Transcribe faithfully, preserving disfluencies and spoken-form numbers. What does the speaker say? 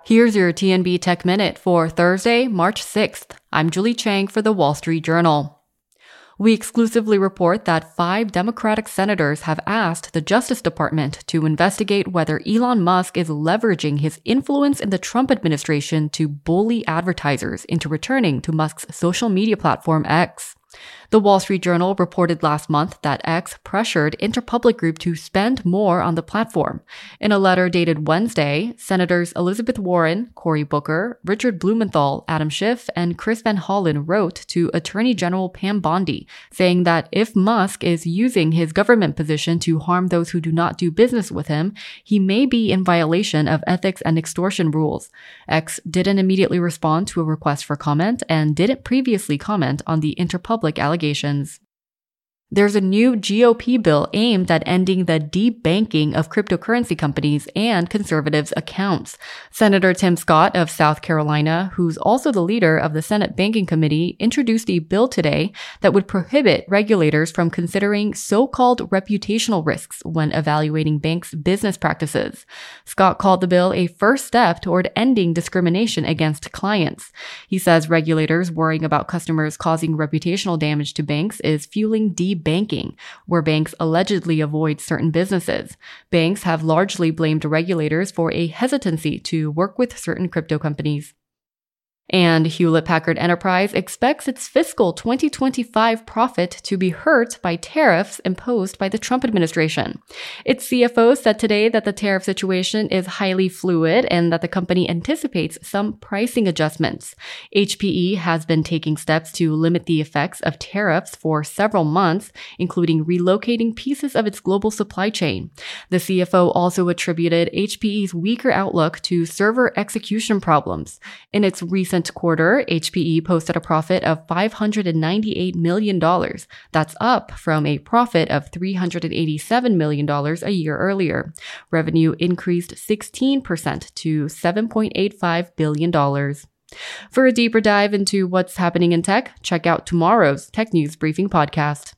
Here's your T N B Tech Minute for Thursday, March sixth. I'm Julie Chang for The Wall Street Journal. We exclusively report that five Democratic senators have asked the Justice Department to investigate whether Elon Musk is leveraging his influence in the Trump administration to bully advertisers into returning to Musk's social media platform X. The Wall Street Journal reported last month that X pressured Interpublic Group to spend more on the platform. In a letter dated Wednesday, Senators Elizabeth Warren, Cory Booker, Richard Blumenthal, Adam Schiff, and Chris Van Hollen wrote to Attorney General Pam Bondi, saying that if Musk is using his government position to harm those who do not do business with him, he may be in violation of ethics and extortion rules. X didn't immediately respond to a request for comment and didn't previously comment on the Interpublic allegations. There's a new G O P bill aimed at ending the debanking of cryptocurrency companies and conservatives' accounts. Senator Tim Scott of South Carolina, who's also the leader of the Senate Banking Committee, introduced a bill today that would prohibit regulators from considering so-called reputational risks when evaluating banks' business practices. Scott called the bill a first step toward ending discrimination against clients. He says regulators worrying about customers causing reputational damage to banks is fueling debanking. Banking, where banks allegedly avoid certain businesses. Banks have largely blamed regulators for a hesitancy to work with certain crypto companies. And Hewlett-Packard Enterprise expects its fiscal twenty twenty-five profit to be hurt by tariffs imposed by the Trump administration. Its C F O said today that the tariff situation is highly fluid and that the company anticipates some pricing adjustments. H P E has been taking steps to limit the effects of tariffs for several months, including relocating pieces of its global supply chain. The C F O also attributed H P E's weaker outlook to server execution problems. In its recent quarter, H P E posted a profit of five hundred ninety-eight million dollars. That's up from a profit of three hundred eighty-seven million dollars a year earlier. Revenue increased sixteen percent to seven point eight five billion dollars. For a deeper dive into what's happening in tech, check out tomorrow's Tech News Briefing podcast.